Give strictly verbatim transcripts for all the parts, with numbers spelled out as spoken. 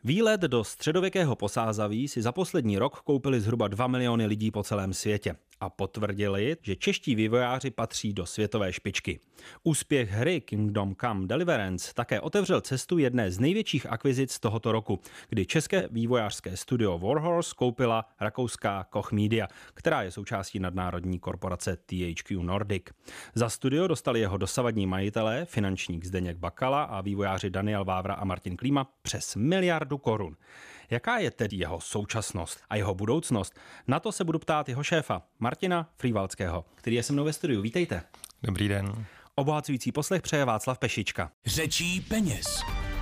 Výlet do středověkého Posázaví si za poslední rok koupili zhruba dva miliony lidí po celém světě a potvrdili, že čeští vývojáři patří do světové špičky. Úspěch hry Kingdom Come Deliverance také otevřel cestu jedné z největších akvizic tohoto roku, kdy české vývojářské studio Warhorse koupila rakouská Koch Media, která je součástí nadnárodní korporace T H Q Nordic. Za studio dostali jeho dosavadní majitelé, finančník Zdeněk Bakala a vývojáři Daniel Vávra a Martin Klíma přes miliardu korun. Jaká je tedy jeho současnost a jeho budoucnost? Na to se budu ptát jeho šéfa, Martina Frývalského, který je se mnou ve studiu. Vítejte. Dobrý den. Obohacující poslech přeje Václav Pešička. Řečí peněz.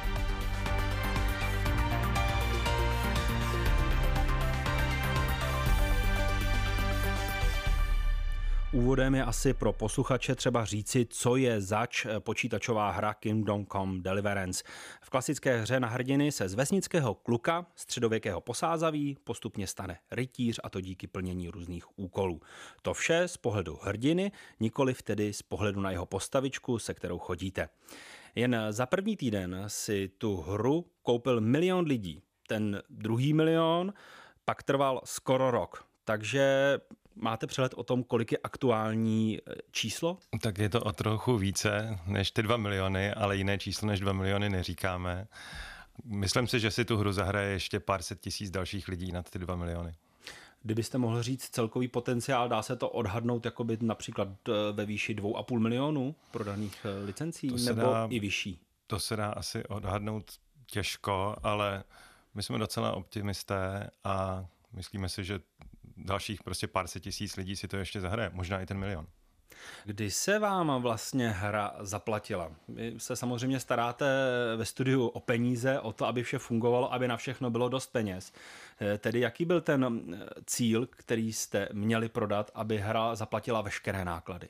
Úvodem je asi pro posluchače třeba říci, co je zač počítačová hra Kingdom Come Deliverance. V klasické hře na hrdiny se z vesnického kluka středověkého Posázaví postupně stane rytíř, a to díky plnění různých úkolů. To vše z pohledu hrdiny, nikoliv tedy z pohledu na jeho postavičku, se kterou chodíte. Jen za první týden si tu hru koupil milion lidí. Ten druhý milion pak trval skoro rok. Takže máte přehled o tom, kolik je aktuální číslo? Tak je to o trochu více než ty dva miliony, ale jiné číslo než dva miliony neříkáme. Myslím si, že si tu hru zahraje ještě pár set tisíc dalších lidí nad ty dva miliony. Kdybyste mohl říct celkový potenciál, dá se to odhadnout jakoby například ve výši dvou a půl milionů prodaných licencí, nebo dá, i vyšší? To se dá asi odhadnout těžko, ale my jsme docela optimisté a myslíme si, že dalších prostě pár set tisíc lidí si to ještě zahraje, možná i ten milion. Kdy se vám vlastně hra zaplatila? Vy se samozřejmě staráte ve studiu o peníze, o to, aby vše fungovalo, aby na všechno bylo dost peněz. Tedy jaký byl ten cíl, který jste měli prodat, aby hra zaplatila veškeré náklady?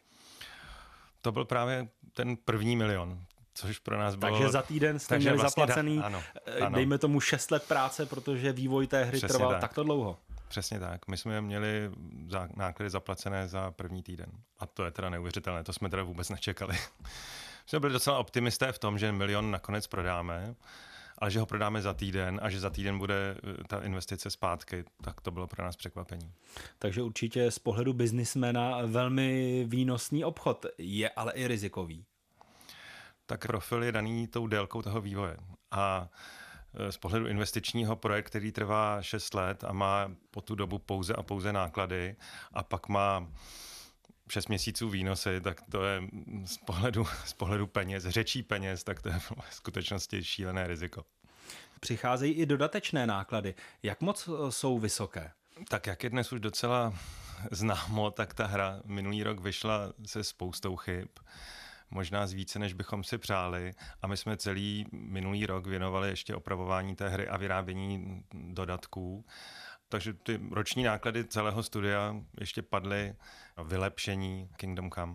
To byl právě ten první milion. Což pro nás bylo... Takže za týden jste měli vlastně zaplacený, da, ano, ano. dejme tomu šest let práce, protože vývoj té hry Přesně trval tak. takto dlouho. Přesně tak. My jsme měli za náklady zaplacené za první týden. A to je teda neuvěřitelné, to jsme teda vůbec nečekali. Jsme byli docela optimisté v tom, že milion nakonec prodáme, ale že ho prodáme za týden a že za týden bude ta investice zpátky, tak to bylo pro nás překvapení. Takže určitě z pohledu biznismena velmi výnosný obchod, je ale i rizikový. Tak profil je daný tou délkou toho vývoje. A z pohledu investičního projekt, který trvá šest let a má po tu dobu pouze a pouze náklady a pak má šest měsíců výnosy, tak to je z pohledu, z pohledu peněz, řečí peněz, tak to je v skutečnosti šílené riziko. Přicházejí i dodatečné náklady. Jak moc jsou vysoké? Tak jak je dnes už docela známo, tak ta hra minulý rok vyšla se spoustou chyb. Možná z více, než bychom si přáli. A my jsme celý minulý rok věnovali ještě opravování té hry a vyrábění dodatků. Takže ty roční náklady celého studia ještě padly na vylepšení Kingdom Come.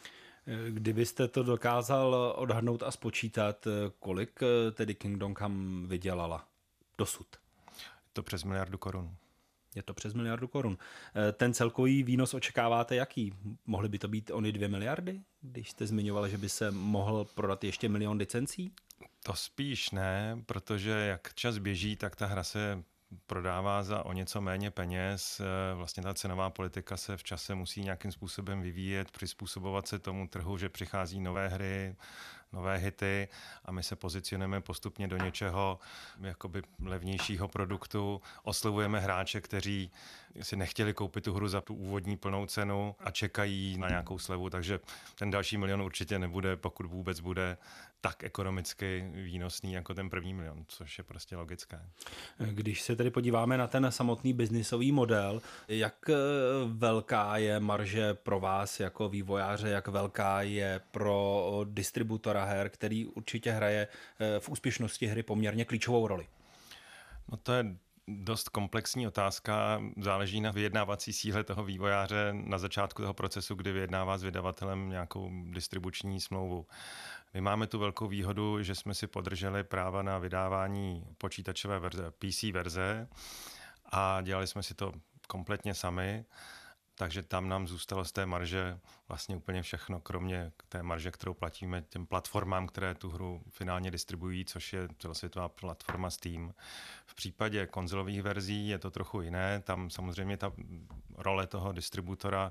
Kdybyste to dokázal odhadnout a spočítat, kolik tedy Kingdom Come vydělala dosud? Je to přes miliardu korun. Je to přes miliardu korun. Ten celkový výnos očekáváte jaký? Mohly by to být ony dvě miliardy, když jste zmiňoval, že by se mohl prodat ještě milion licencí? To spíš ne, protože jak čas běží, tak ta hra se prodává za o něco méně peněz. Vlastně ta cenová politika se v čase musí nějakým způsobem vyvíjet, přizpůsobovat se tomu trhu, že přichází nové hry, nové hity a my se pozicionujeme postupně do něčeho jakoby levnějšího produktu. Oslovujeme hráče, kteří si nechtěli koupit tu hru za tu úvodní plnou cenu a čekají na nějakou slevu, takže ten další milion určitě nebude, pokud vůbec bude, tak ekonomicky výnosný jako ten první milion, což je prostě logické. Když se tedy podíváme na ten samotný biznisový model, jak velká je marže pro vás jako vývojáře, jak velká je pro distributora her, který určitě hraje v úspěšnosti hry poměrně klíčovou roli? No to je dost komplexní otázka, záleží na vyjednávací síle toho vývojáře na začátku toho procesu, kdy vyjednává s vydavatelem nějakou distribuční smlouvu. My máme tu velkou výhodu, že jsme si podrželi práva na vydávání počítačové verze, P C verze a dělali jsme si to kompletně sami. takže tam nám zůstalo z té marže vlastně úplně všechno, kromě té marže, kterou platíme těm platformám, které tu hru finálně distribuují, což je celosvětová platforma Steam. V případě konzolových verzí je to trochu jiné, tam samozřejmě ta role toho distributora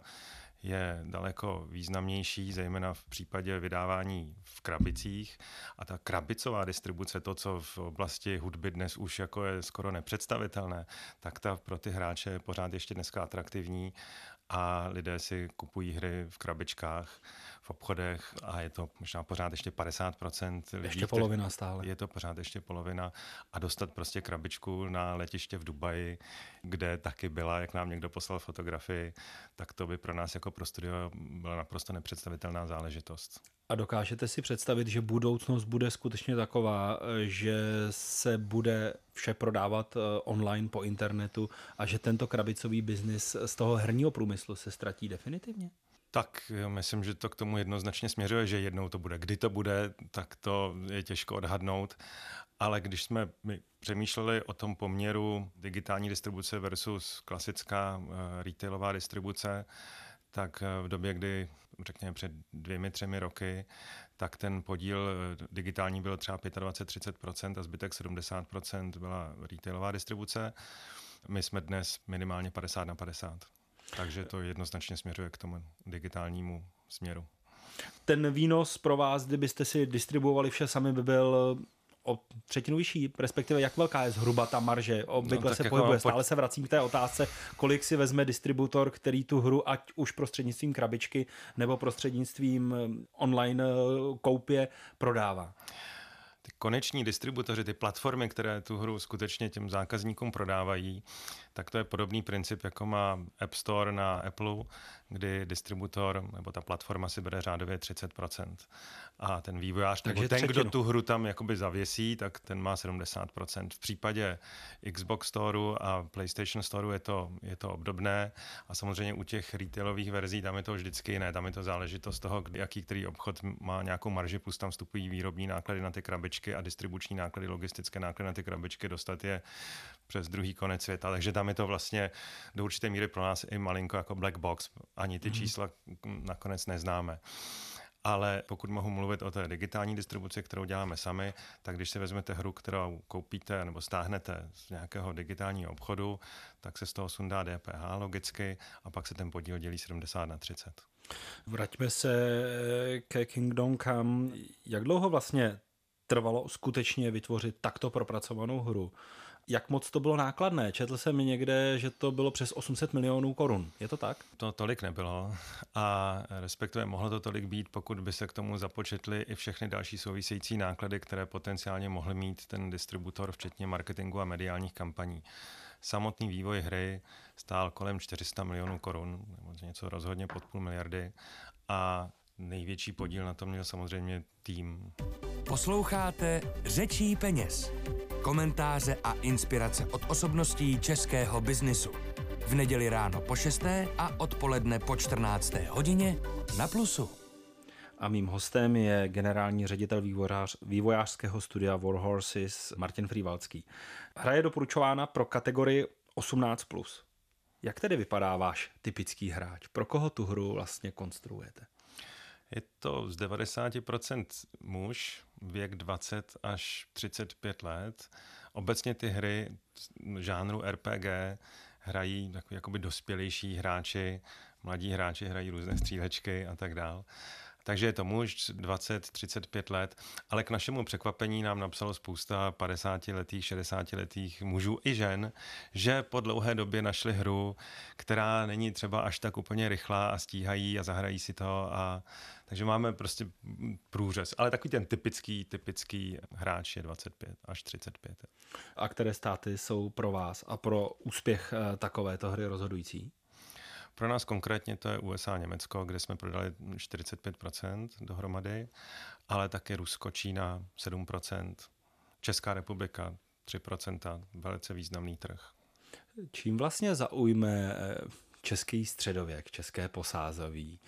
je daleko významnější, zejména v případě vydávání v krabicích. A ta krabicová distribuce, to, co v oblasti hudby dnes už jako je skoro nepředstavitelné, tak ta pro ty hráče je pořád ještě dneska atraktivní a lidé si kupují hry v krabičkách, v obchodech a je to možná pořád ještě padesát procent lidí. Ještě polovina stále. Je to pořád ještě polovina a dostat prostě krabičku na letiště v Dubaji, kde taky byla, jak nám někdo poslal fotografii, tak to by pro nás jako pro studio byla naprosto nepředstavitelná záležitost. A dokážete si představit, že budoucnost bude skutečně taková, že se bude vše prodávat online po internetu a že tento krabicový biznis z toho herního průmyslu se ztratí definitivně? Tak jo, myslím, že to k tomu jednoznačně směřuje, že jednou to bude. Kdy to bude, tak to je těžko odhadnout. Ale když jsme my přemýšleli o tom poměru digitální distribuce versus klasická uh, retailová distribuce, tak v době, kdy, řekněme před dvěmi, třemi roky, tak ten podíl digitální byl třeba dvacet pět až třicet procent a zbytek sedmdesát procent byla retailová distribuce. My jsme dnes minimálně padesát na padesát. Takže to jednoznačně směřuje k tomu digitálnímu směru. Ten výnos pro vás, kdybyste si distribuovali vše sami, by byl o třetinu vyšší, respektive jak velká je zhruba ta marže? Obvykle no, se jako pohybuje. Stále se vracím k té otázce, kolik si vezme distributor, který tu hru, ať už prostřednictvím krabičky nebo prostřednictvím online koupě, prodává. Ty koneční distributoři, ty platformy, které tu hru skutečně těm zákazníkům prodávají, tak to je podobný princip, jako má App Store na Apple, kdy distributor nebo ta platforma si bere řádově třicet procent. A ten vývojář, nebo ten, třetinu. Kdo tu hru tam jakoby zavěsí, tak ten má sedmdesát procent. V případě Xbox Storeu a PlayStation Storeu je to, je to obdobné. A samozřejmě u těch retailových verzí tam je to vždycky jiné. Tam je to záležitost toho, jaký který obchod má nějakou marži, plus tam vstupují výrobní náklady na ty krabičky a distribuční náklady, logistické náklady na ty krabičky, dostat je přes druhý konec světa. Takže tam je to vlastně do určité míry pro nás i malinko jako black box. Ani ty mm. čísla nakonec neznáme. Ale pokud mohu mluvit o té digitální distribuci, kterou děláme sami, tak když si vezmete hru, kterou koupíte nebo stáhnete z nějakého digitálního obchodu, tak se z toho sundá D P H logicky a pak se ten podíl dělí sedmdesát na třicet. Vraťme se ke Kingdom Come. Jak dlouho vlastně trvalo skutečně vytvořit takto propracovanou hru? Jak moc to bylo nákladné? Četl jsem někde, že to bylo přes osm set milionů korun. Je to tak? To tolik nebylo a respektive mohlo to tolik být, pokud by se k tomu započetly i všechny další související náklady, které potenciálně mohl mít ten distributor, včetně marketingu a mediálních kampaní. Samotný vývoj hry stál kolem čtyři sta milionů korun, nebo něco rozhodně pod půl miliardy a největší podíl na to měl samozřejmě tým. Posloucháte Řečí peněz. Komentáře a inspirace od osobností českého biznisu. V neděli ráno po šesté a odpoledne po čtrnácté hodině na Plusu. A mým hostem je generální ředitel vývojář, vývojářského studia Warhorses Martin Frývalský. Hra je doporučována pro kategorii osmnáct plus. Jak tedy vypadá váš typický hráč? Pro koho tu hru vlastně konstruujete? Je to z devadesát procent muž, věk dvacet až třicet pět let. Obecně ty hry žánru R P G hrají takový jakoby dospělejší hráči, mladí hráči hrají různé střílečky a tak dál. Takže je to muž dvacet třicet pět let, ale k našemu překvapení nám napsalo spousta padesátiletých, šedesátiletých mužů i žen, že po dlouhé době našli hru, která není třeba až tak úplně rychlá a stíhají a zahrají si to. A takže máme prostě průřez. Ale takový ten typický, typický hráč je dvacet pět až třicet pět. A které státy jsou pro vás a pro úspěch takovéto hry rozhodující? Pro nás konkrétně to je U S A a Německo, kde jsme prodali čtyřicet pět procent dohromady, ale také Rusko, Čína sedm procent, Česká republika tři procenta, velice významný trh. Čím vlastně zaujme český středověk, české posázaví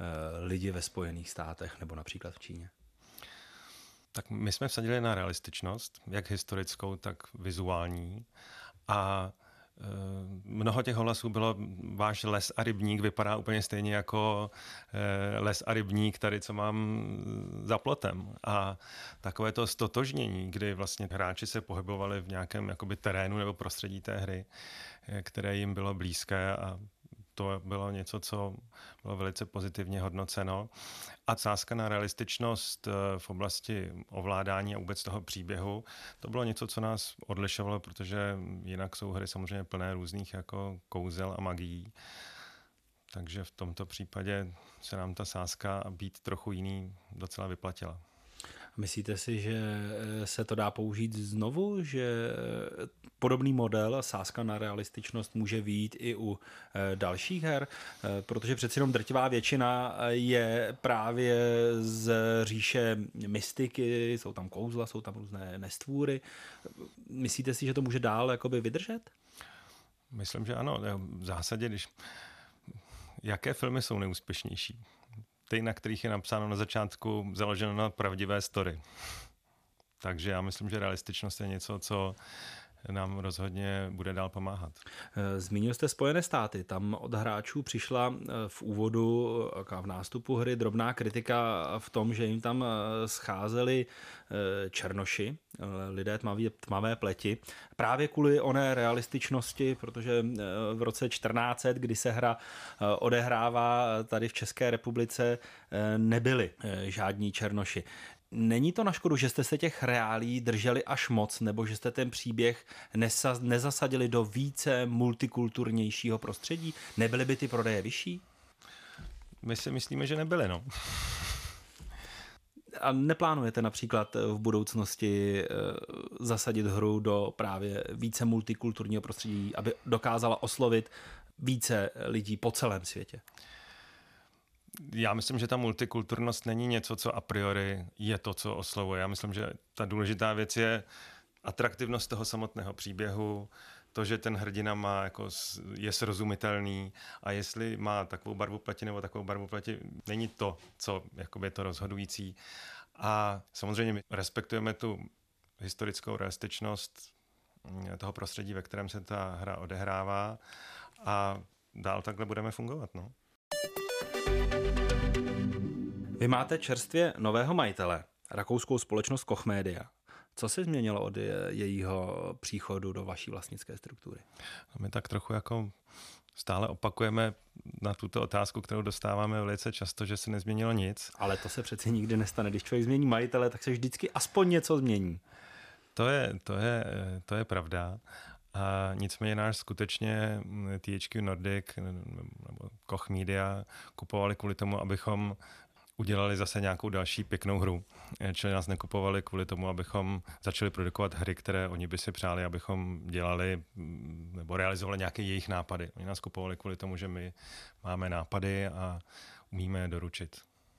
lidi ve Spojených státech nebo například v Číně? Tak my jsme vsadili na realističnost, jak historickou, tak vizuální a Mnoho těch ohlasů bylo, váš les a rybník vypadá úplně stejně jako les a rybník tady, co mám za plotem. A takové to stotožnění, kdy vlastně hráči se pohybovali v nějakém jakoby terénu nebo prostředí té hry, které jim bylo blízké, a to bylo něco, co bylo velice pozitivně hodnoceno. A sázka na realističnost v oblasti ovládání a vůbec toho příběhu, to bylo něco, co nás odlišovalo, protože jinak jsou hry samozřejmě plné různých jako kouzel a magií. Takže v tomto případě se nám ta sázka a být trochu jiný docela vyplatila. Myslíte si, že se to dá použít znovu, že podobný model, sázka na realističnost, může vyjít i u dalších her? Protože přeci jenom drtivá většina je právě z říše mystiky, jsou tam kouzla, jsou tam různé nestvůry. Myslíte si, že to může dál jakoby vydržet? Myslím, že ano. V zásadě, když... Jaké filmy jsou neúspěšnější? Ty, na kterých je napsáno na začátku, založeno na pravdivé story. Takže já myslím, že realističnost je něco, co nám rozhodně bude dál pomáhat. Zmínil jste Spojené státy. Tam od hráčů přišla v úvodu a v nástupu hry drobná kritika v tom, že jim tam scházeli černoši, lidé tmavé, tmavé pleti, právě kvůli oné realističnosti, protože v roce čtrnáct set, kdy se hra odehrává tady v České republice, nebyli žádní černoši. Není to na škodu, že jste se těch reálí drželi až moc, nebo že jste ten příběh nesa, nezasadili do více multikulturnějšího prostředí? Nebyly by ty prodeje vyšší? My si myslíme, že nebyly, no. A neplánujete například v budoucnosti zasadit hru do právě více multikulturního prostředí, aby dokázala oslovit více lidí po celém světě? Já myslím, že ta multikulturnost není něco, co a priori je to, co oslovuje. Já myslím, že ta důležitá věc je atraktivnost toho samotného příběhu, to, že ten hrdina má, jako, je srozumitelný, a jestli má takovou barvu pleti nebo takovou barvu pleti, není to, co jakoby je to rozhodující. A samozřejmě my respektujeme tu historickou realističnost toho prostředí, ve kterém se ta hra odehrává, a dál takhle budeme fungovat, no. Vy máte čerstvě nového majitele, rakouskou společnost Koch Media. Co se změnilo od jejího příchodu do vaší vlastnické struktury? My tak trochu jako stále opakujeme na tuto otázku, kterou dostáváme velice často, že se nezměnilo nic. Ale to se přeci nikdy nestane. Když člověk změní majitele, tak se vždycky aspoň něco změní. To je, to je, to je pravda. A nicméně náš skutečně T H Q Nordic nebo Koch Media kupovali kvůli tomu, abychom udělali zase nějakou další pěknou hru. Čili nás nekupovali kvůli tomu, abychom začali produkovat hry, které oni by si přáli, abychom dělali nebo realizovali nějaké jejich nápady. Oni nás kupovali kvůli tomu, že my máme nápady a umíme je doručit.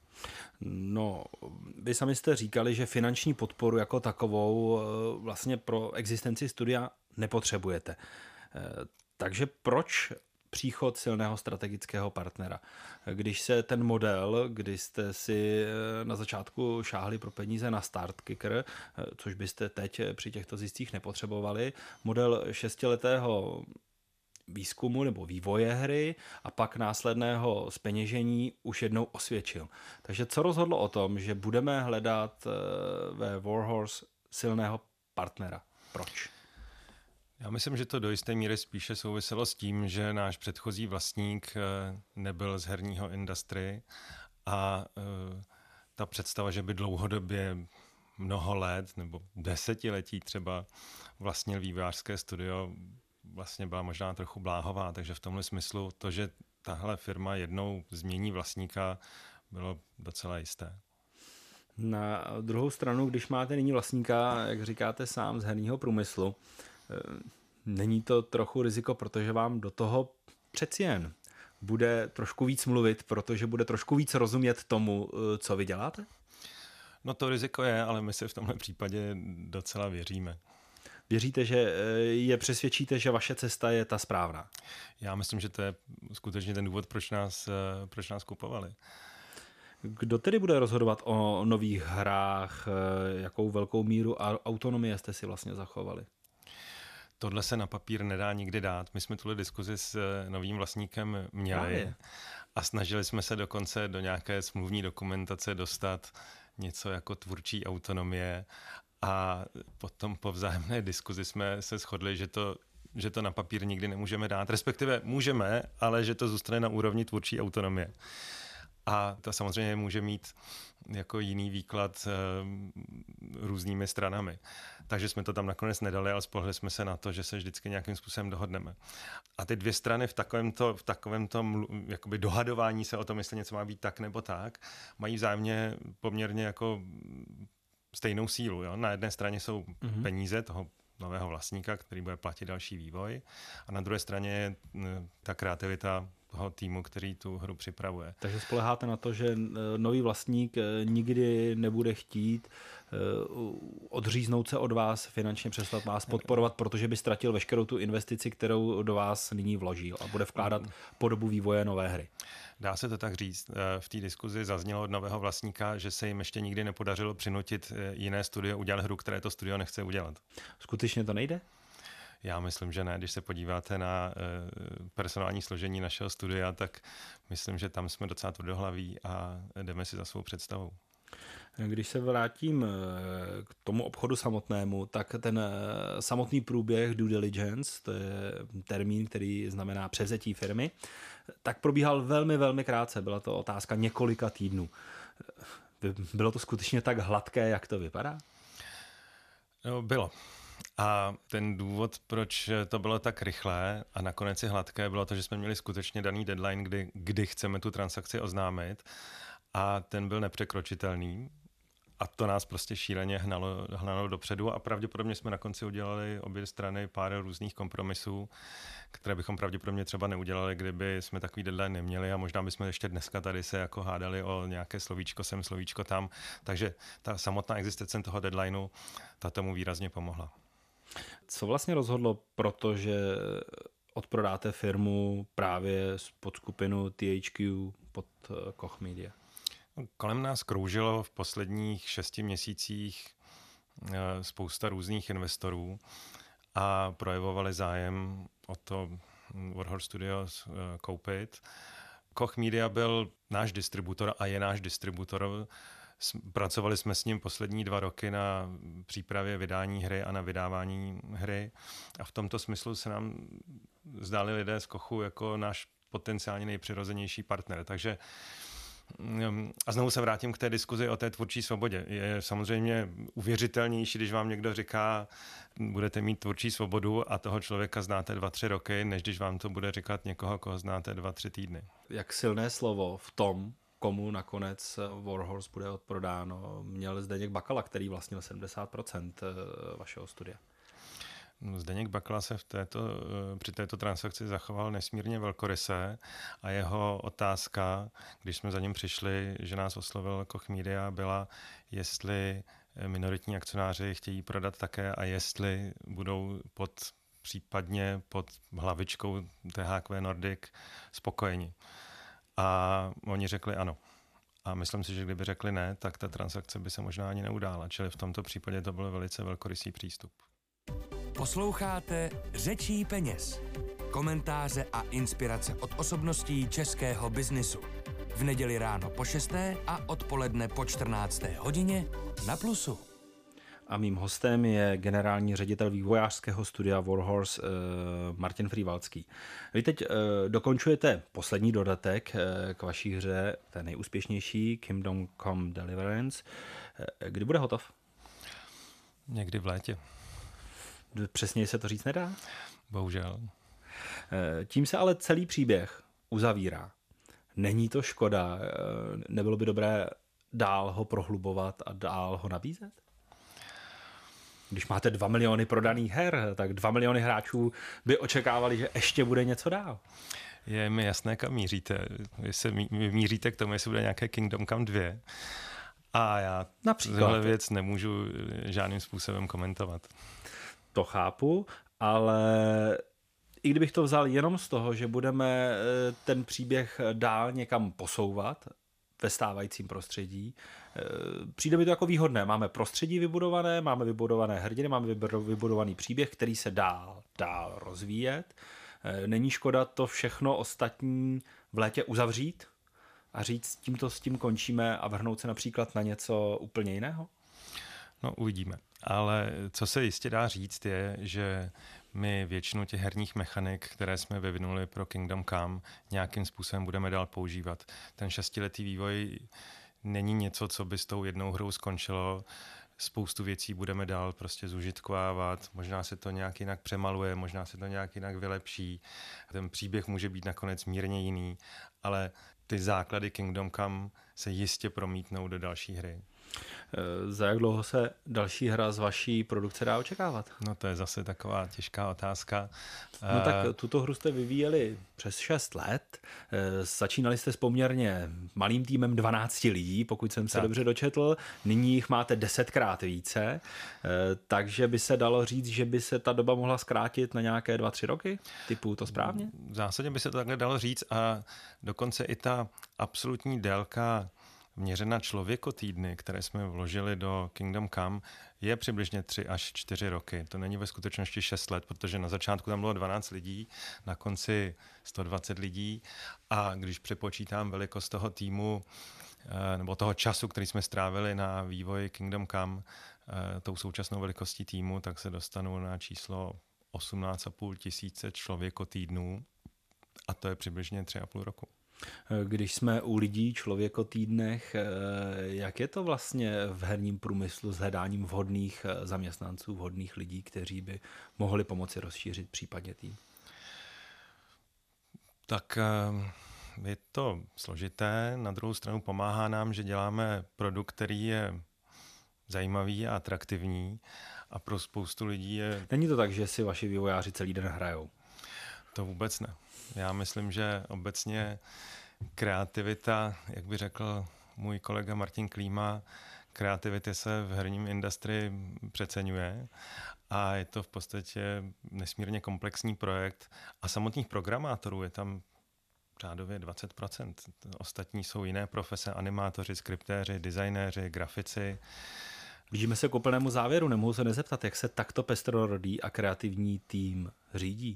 No, vy sami jste říkali, že finanční podporu jako takovou vlastně pro existenci studia nepotřebujete. Takže proč příchod silného strategického partnera? Když se ten model, kdy jste si na začátku šáhli pro peníze na Startkicker, což byste teď při těchto ziscích nepotřebovali, model šestiletého výzkumu nebo vývoje hry a pak následného zpeněžení už jednou osvědčil. Takže co rozhodlo o tom, že budeme hledat ve Warhorse silného partnera? Proč? Já myslím, že to do jisté míry spíše souviselo s tím, že náš předchozí vlastník nebyl z herního industry a ta představa, že by dlouhodobě mnoho let nebo desetiletí třeba vlastnil vývojářské studio, vlastně byla možná trochu bláhová, takže v tomhle smyslu to, že tahle firma jednou změní vlastníka, bylo docela jisté. Na druhou stranu, když máte nyní vlastníka, jak říkáte sám, z herního průmyslu, není to trochu riziko, protože vám do toho přeci jen bude trošku víc mluvit, protože bude trošku víc rozumět tomu, co vy děláte? No to riziko je, ale my se v tomhle případě docela věříme. Věříte, že je přesvědčíte, že vaše cesta je ta správná? Já myslím, že to je skutečně ten důvod, proč nás, proč nás kupovali. Kdo tedy bude rozhodovat o nových hrách? Jakou velkou míru autonomie jste si vlastně zachovali? Tohle se na papír nedá nikdy dát. My jsme tuhle diskuzi s novým vlastníkem měli Právě. a snažili jsme se dokonce do nějaké smluvní dokumentace dostat něco jako tvůrčí autonomie a potom po vzájemné diskuzi jsme se shodli, že to, že to na papír nikdy nemůžeme dát. Respektive můžeme, ale že to zůstane na úrovni tvůrčí autonomie. A ta samozřejmě může mít jako jiný výklad e, různými stranami. Takže jsme to tam nakonec nedali, ale spolehli jsme se na to, že se vždycky nějakým způsobem dohodneme. A ty dvě strany v takovémto, v takovémto jakoby dohadování se o tom, jestli něco má být tak nebo tak, mají vzájemně poměrně jako stejnou sílu. Jo? Na jedné straně jsou mm-hmm. peníze toho nového vlastníka, který bude platit další vývoj, a na druhé straně je ta kreativita toho týmu, který tu hru připravuje. Takže spoléháte na to, že nový vlastník nikdy nebude chtít odříznout se od vás, finančně přestat vás podporovat, protože by ztratil veškerou tu investici, kterou do vás nyní vložil, a bude vkládat po dobu vývoje nové hry. Dá se to tak říct. V té diskuzi zaznělo od nového vlastníka, že se jim ještě nikdy nepodařilo přinutit jiné studio udělat hru, které to studio nechce udělat. Skutečně to nejde? Já myslím, že ne. Když se podíváte na personální složení našeho studia, tak myslím, že tam jsme docela tvrdohlaví a jdeme si za svou představou. Když se vrátím k tomu obchodu samotnému, tak ten samotný průběh due diligence, to je termín, který znamená převzetí firmy, tak probíhal velmi, velmi krátce. Byla to otázka několika týdnů. Bylo to skutečně tak hladké, jak to vypadá? No, bylo. A ten důvod, proč to bylo tak rychlé a nakonec i hladké, bylo to, že jsme měli skutečně daný deadline, kdy, kdy chceme tu transakci oznámit, a ten byl nepřekročitelný. A to nás prostě šíleně hnalo, hnalo dopředu, a pravděpodobně jsme na konci udělali obě strany pár různých kompromisů, které bychom pravděpodobně třeba neudělali, kdyby jsme takový deadline neměli, a možná bychom ještě dneska tady se jako hádali o nějaké slovíčko sem, slovíčko tam. Takže ta samotná existence toho deadlineu, ta tomu výrazně pomohla. Co vlastně rozhodlo, protože odprodáte firmu právě pod skupinu T H Q pod Koch Media? Kolem nás kroužilo v posledních šesti měsících spousta různých investorů a projevovali zájem o to Warhorse Studios koupit. Koch Media byl náš distributor a je náš distributor. Pracovali jsme s ním poslední dva roky na přípravě vydání hry a na vydávání hry, a v tomto smyslu se nám zdáli lidé z Kochu jako náš potenciálně nejpřirozenější partner. Takže a znovu se vrátím k té diskuzi o té tvůrčí svobodě. Je samozřejmě uvěřitelnější, když vám někdo říká, budete mít tvůrčí svobodu, a toho člověka znáte dva, tři roky, než když vám to bude říkat někoho, koho znáte dva, tři týdny. Jak silné slovo v tom, komu nakonec Warhorse bude odprodáno, měl Zdeněk Bakala, který vlastnil sedmdesát procent vašeho studia. Zdeněk Bakala se v této, při této transakci zachoval nesmírně velkoryse, a jeho otázka, když jsme za ním přišli, že nás oslovil Koch Media, byla, jestli minoritní akcionáři chtějí prodat také a jestli budou pod, případně pod hlavičkou T H Q Nordic spokojeni. A oni řekli ano. A myslím si, že kdyby řekli ne, tak ta transakce by se možná ani neudála. Čili v tomto případě to byl velice velkorysý přístup. Posloucháte Řečí peněz. Komentáře a inspirace od osobností českého biznisu. V neděli ráno po šesté a odpoledne po čtrnácté hodině na Plusu. A mým hostem je generální ředitel vývojářského studia Warhorse Martin Frývalský. Vy teď dokončujete poslední dodatek k vaší hře, té nejúspěšnější, Kingdom Come Deliverance. Kdy bude hotov? Někdy v létě. Přesněji se to říct nedá? Bohužel. Tím se ale celý příběh uzavírá. Není to škoda? Nebylo by dobré dál ho prohlubovat a dál ho nabízet? Když máte dva miliony prodaných her, tak dva miliony hráčů by očekávali, že ještě bude něco dál. Je mi jasné, kam míříte. Vy se míříte k tomu, jestli bude nějaké Kingdom Come dva. A já tohle věc nemůžu žádným způsobem komentovat. To chápu, ale i kdybych to vzal jenom z toho, že budeme ten příběh dál někam posouvat ve stávajícím prostředí, přijde mi to jako výhodné. Máme prostředí vybudované, máme vybudované hrdiny, máme vybudovaný příběh, který se dál, dál rozvíjet. Není škoda to všechno ostatní v létě uzavřít a říct, tímto s tím končíme a vrhnout se například na něco úplně jiného? No, uvidíme. Ale co se jistě dá říct je, že my většinu těch herních mechanik, které jsme vyvinuli pro Kingdom Come, nějakým způsobem budeme dál používat. Ten šestiletý vývoj není něco, co by s tou jednou hrou skončilo. Spoustu věcí budeme dál prostě zužitkovávat, možná se to nějak jinak přemaluje, možná se to nějak jinak vylepší. Ten příběh může být nakonec mírně jiný, ale ty základy Kingdom Come se jistě promítnou do další hry. Za jak dlouho se další hra z vaší produkce dá očekávat? No to je zase taková těžká otázka. No tak tuto hru jste vyvíjeli přes šest let. Začínali jste s poměrně malým týmem dvanácti lidí, pokud jsem se tak dobře dočetl. Nyní jich máte desetkrát více, takže by se dalo říct, že by se ta doba mohla zkrátit na nějaké dva, tři roky? Typu to správně? V zásadě by se to takhle dalo říct a dokonce i ta absolutní délka měřena člověkotýdny, které jsme vložili do Kingdom Come, je přibližně tři až čtyři roky. To není ve skutečnosti šest let, protože na začátku tam bylo dvanáct lidí, na konci sto dvacet lidí a když přepočítám velikost toho týmu nebo toho času, který jsme strávili na vývoji Kingdom Come, tou současnou velikostí týmu, tak se dostanu na číslo osmnáct a půl tisíce člověkotýdnů a to je přibližně tři a půl roku. Když jsme u lidí, člověkotýdnech, jak je to vlastně v herním průmyslu s hledáním vhodných zaměstnanců, vhodných lidí, kteří by mohli pomoci rozšířit případně tým? Tak je to složité. Na druhou stranu pomáhá nám, že děláme produkt, který je zajímavý a atraktivní a pro spoustu lidí je... Není to tak, že si vaši vývojáři celý den hrajou? To vůbec ne. Já myslím, že obecně kreativita, jak by řekl můj kolega Martin Klíma, kreativita se v herním industrii přeceňuje a je to v podstatě nesmírně komplexní projekt a samotných programátorů je tam řádově dvacet procent. Ostatní jsou jiné profese, animátoři, skriptéři, designéři, grafici. Blížíme se k úplnému závěru, nemohu se nezeptat, jak se takto pestrorodý a kreativní tým řídí?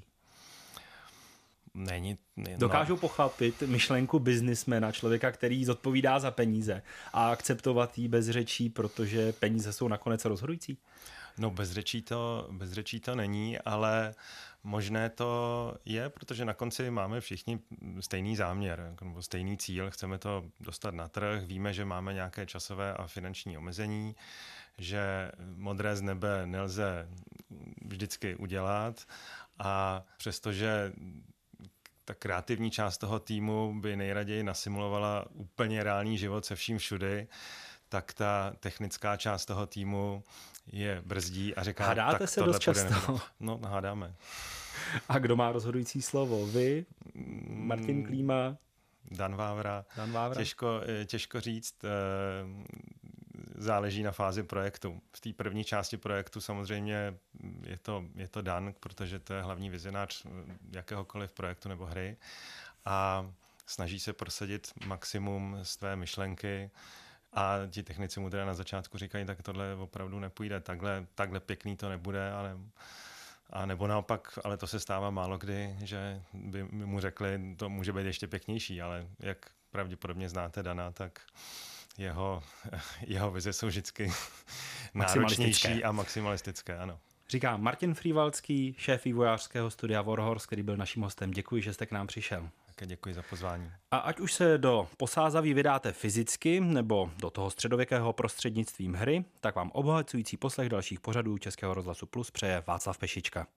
Není, ne, no. Dokážou pochopit myšlenku biznismena, člověka, který zodpovídá za peníze a akceptovat ji bez řečí, protože peníze jsou nakonec rozhodující? No bez řečí to, bez řečí to není, ale možné to je, protože na konci máme všichni stejný záměr, nebo stejný cíl, chceme to dostat na trh, víme, že máme nějaké časové a finanční omezení, že modré z nebe nelze vždycky udělat a přestože ta kreativní část toho týmu by nejraději nasimulovala úplně reálný život se vším všudy, tak ta technická část toho týmu je brzdí a říká, hádáte tak se dost často? No, hádáme. A kdo má rozhodující slovo? Vy? Martin Klíma? Dan Vávra. Dan Vávra. Těžko, těžko říct, záleží na fázi projektu. V té první části projektu samozřejmě je to, je to Dan, protože to je hlavní vizionář jakéhokoliv projektu nebo hry a snaží se prosadit maximum z tvé myšlenky a ti technici mu teda na začátku říkají, tak tohle opravdu nepůjde, takhle, takhle pěkný to nebude, ale a nebo naopak, ale to se stává málo kdy, že by mu řekli, to může být ještě pěknější, ale jak pravděpodobně znáte Dana, tak jeho, jeho vize jsou vždycky náročnější a maximalistické, ano. Říká Martin Frývalský, šéf vývojářského studia Warhorse, který byl naším hostem. Děkuji, že jste k nám přišel. Také děkuji za pozvání. A ať už se do Posázaví vydáte fyzicky nebo do toho středověkého prostřednictvím hry, tak vám obohacující poslech dalších pořadů Českého rozhlasu Plus přeje Václav Pešička.